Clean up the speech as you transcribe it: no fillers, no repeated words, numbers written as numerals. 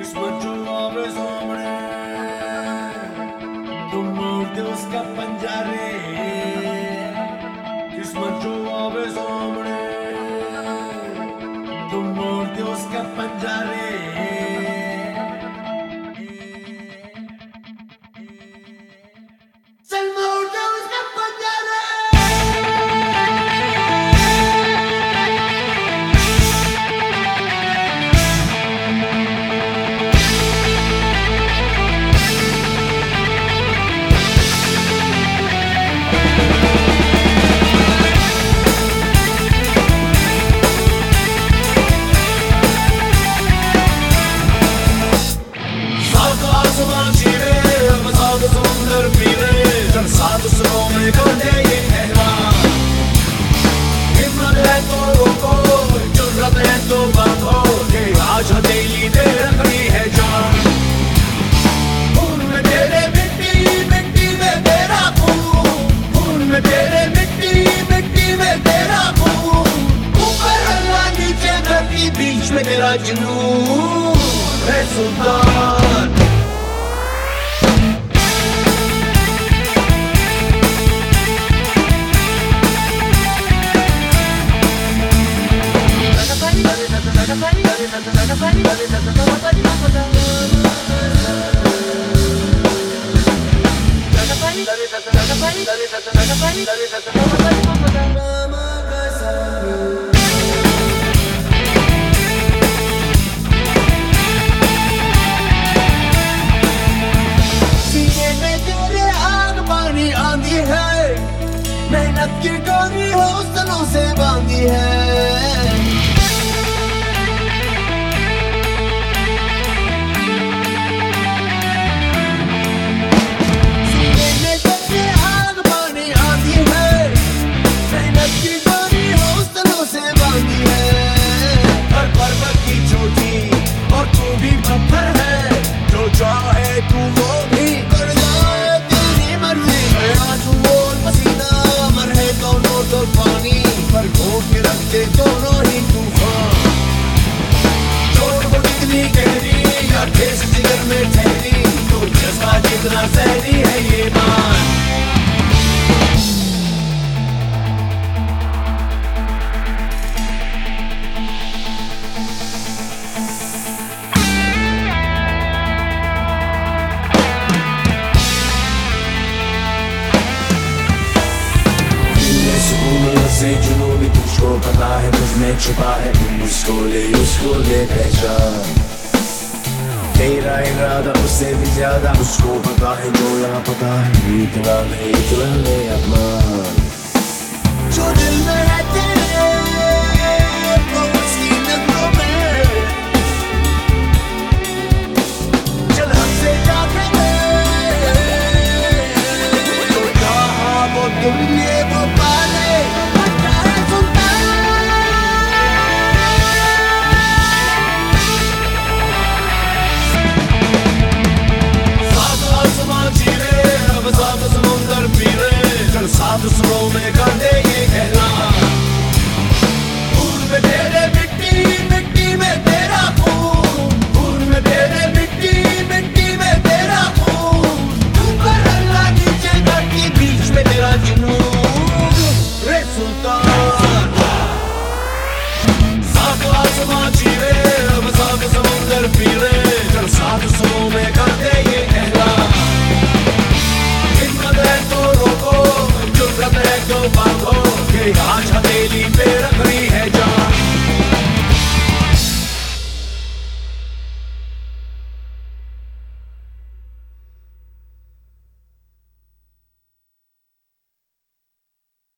दुश्मन जो आवे सामने तुम मोड़ दे उसका पंजा रे। दुश्मन जो आवे सामने तुम मोड़ दे उसका पंजा रे। चल मोड़ दे उसका पंजा रे। आसमान चीरे मसाद सुंदर पीले जब सात सुरों में गाने ये कहरान। हिम्मत है तो रोको, जुर्रत है तो बांधो, ये आज हथेली दे रखी है जान। खून में तेरे मिट्टी मिट्टी में तेरा खून, खून में तेरे मिट्टी मिट्टी में तेरा खून। ऊपर अल्लाह नीचे धरती बीच में तेरा जुनून है सुल्तान। सीने में तेरे आग पानी आंधी है, मेहनत की डोरी हौसलों से बांधी है। चाहे तू वो भी कर जाए तेरी मर्जी। मैं बोल पसीना मरे दोनों तो पानी पर घोट के रखते दोनों ही तूफान। चोट को कितनी गहरी या ठेस जिगर में ठहरी, तो जज्बा जितना सहरी है ये मान। से जुनूनी तुझको पता है तुझमें छुपा है, तुम उसको ले पहचान। तेरा इरादा उससे भी ज्यादा उसको पता है, जो यहाँ पता है इतना नहीं इतना ले अपमान। जो दिल में है